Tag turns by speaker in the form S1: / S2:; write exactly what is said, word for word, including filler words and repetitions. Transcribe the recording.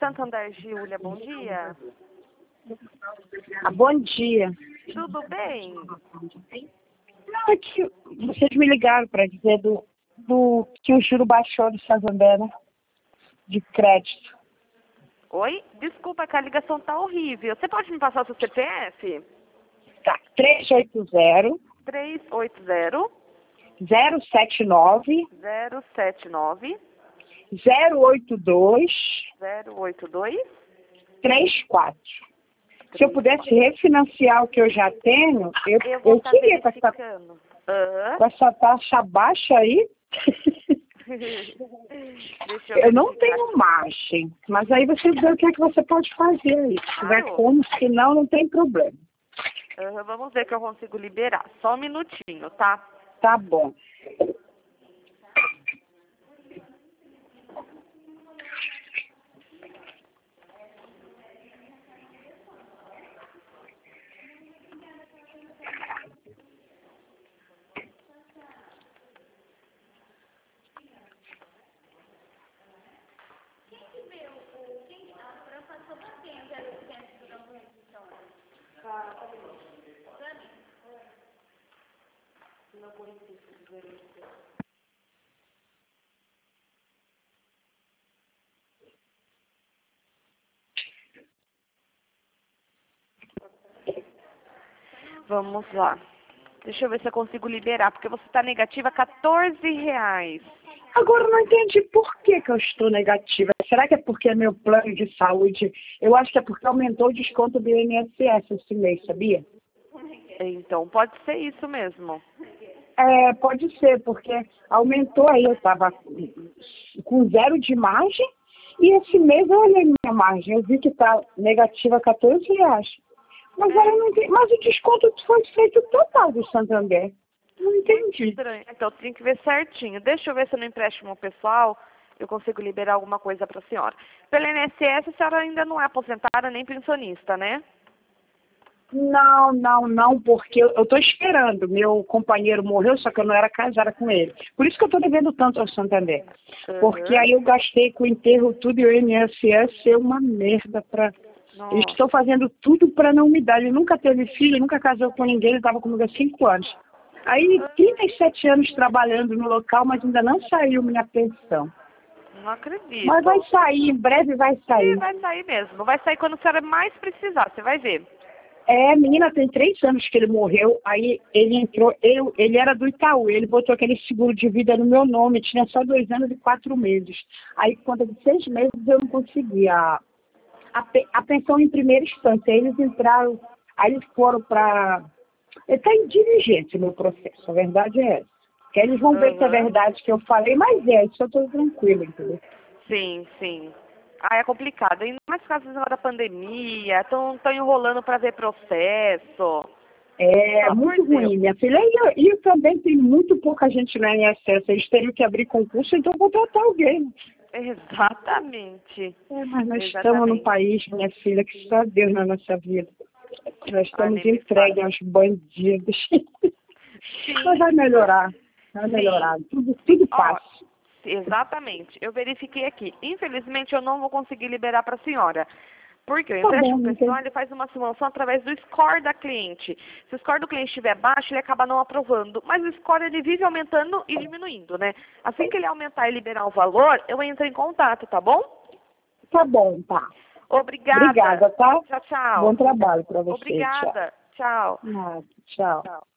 S1: Santander, Júlia, bom dia.
S2: Ah, bom dia.
S1: Tudo bem?
S2: Não, é que vocês me ligaram para dizer do, do que o juro baixou do Santander, né? De crédito.
S1: Oi? Desculpa que a ligação tá horrível. Você pode me passar o seu C P F?
S2: Tá, três oito zero,
S1: três oito zero,
S2: zero sete nove,
S1: zero sete nove,
S2: zero oito dois,
S1: zero oito dois,
S2: três quatro. Se eu pudesse refinanciar o que eu já tenho, eu,
S1: Eu vou
S2: eu
S1: estar
S2: queria com essa,
S1: verificando. Hã?
S2: com essa taxa baixa aí.
S1: Deixa eu
S2: Eu não
S1: verificar
S2: tenho
S1: aqui.
S2: margem, mas aí você vê o que é que você pode fazer aí. Se tiver
S1: Claro.
S2: como, senão não tem problema.
S1: Aham, vamos ver que eu consigo liberar. Só um minutinho, tá?
S2: Tá bom.
S1: Vamos lá. Deixa eu ver se eu consigo liberar, porque você está negativa quatorze reais.
S2: Agora eu não entendi por que, que eu estou negativa. Será que é porque é meu plano de saúde? Eu acho que é porque aumentou o desconto do I N S S esse mês, sabia?
S1: Então, pode ser isso mesmo.
S2: É, pode ser, porque aumentou aí, eu estava com zero de margem e esse mês eu olhei minha margem, eu vi que está negativa quatorze reais. Mas,
S1: É.
S2: eu não entendi, mas o desconto foi feito total do Santander. Não entendi.
S1: Estranho. Então, tem que ver certinho. Deixa eu ver se no empréstimo pessoal eu consigo liberar alguma coisa para a senhora. Pelo I N S S, a senhora ainda não é aposentada nem pensionista, né?
S2: Não, não, não, porque eu estou esperando. Meu companheiro morreu, só que eu não era casada com ele. Por isso que eu estou devendo tanto ao Santander. Porque
S1: Uhum.
S2: aí eu gastei com o enterro tudo e o I N S S é uma merda para...
S1: Nossa.
S2: Estou fazendo tudo para não me dar. Ele nunca teve filho, nunca casou com ninguém, ele estava comigo há cinco anos. Aí, trinta e sete anos trabalhando no local, mas ainda não saiu minha pensão.
S1: Não acredito.
S2: Mas vai sair, em breve vai
S1: Sim,
S2: sair.
S1: vai sair mesmo. Vai sair quando a senhora mais precisar, você vai ver.
S2: É, menina, tem três anos que ele morreu, aí ele entrou, eu, ele era do Itaú, ele botou aquele seguro de vida no meu nome, tinha só dois anos e quatro meses. Aí, quando de seis meses, eu não conseguia a, a, pe- a pensão em primeira instância. Aí eles entraram, aí eles foram para... Está em diligência meu processo, a verdade é essa. Que aí eles vão ver se é
S1: Uhum.
S2: verdade que eu falei, mas é, isso eu estou tranquila, entendeu?
S1: Sim, sim. Ah, é complicado. Ainda mais por causa da pandemia, estão enrolando para ver processo.
S2: É
S1: Só por
S2: muito
S1: Deus.
S2: ruim, minha filha. E, e também tem muito pouca gente no I N S S. Eles teriam que abrir concurso, então contratar alguém.
S1: Exatamente.
S2: É, mas nós estamos num
S1: Exatamente.
S2: país, minha filha, que só Deus na nossa vida. Nós
S1: Ah,
S2: estamos
S1: nem me fale.
S2: entregues aos bandidos. Mas
S1: Sim,
S2: vai melhorar. Vai
S1: sim.
S2: melhorar. Tudo, tudo
S1: Ó,
S2: passa.
S1: exatamente. Eu verifiquei aqui. Infelizmente, eu não vou conseguir liberar para a senhora. Porque o
S2: Tá bom,
S1: empréstimo
S2: não
S1: pessoal
S2: tem.
S1: ele faz uma simulação através do score da cliente. Se o score do cliente estiver baixo, ele acaba não aprovando. Mas o score ele vive aumentando e diminuindo, né? Assim que ele aumentar e liberar o valor, eu entro em contato, tá bom?
S2: Tá bom, tá.
S1: Obrigada.
S2: Obrigada, tá?
S1: Tchau, tchau.
S2: Bom trabalho para você. Tchau.
S1: Obrigada. Tchau.
S2: Nada, tchau.
S1: Tchau.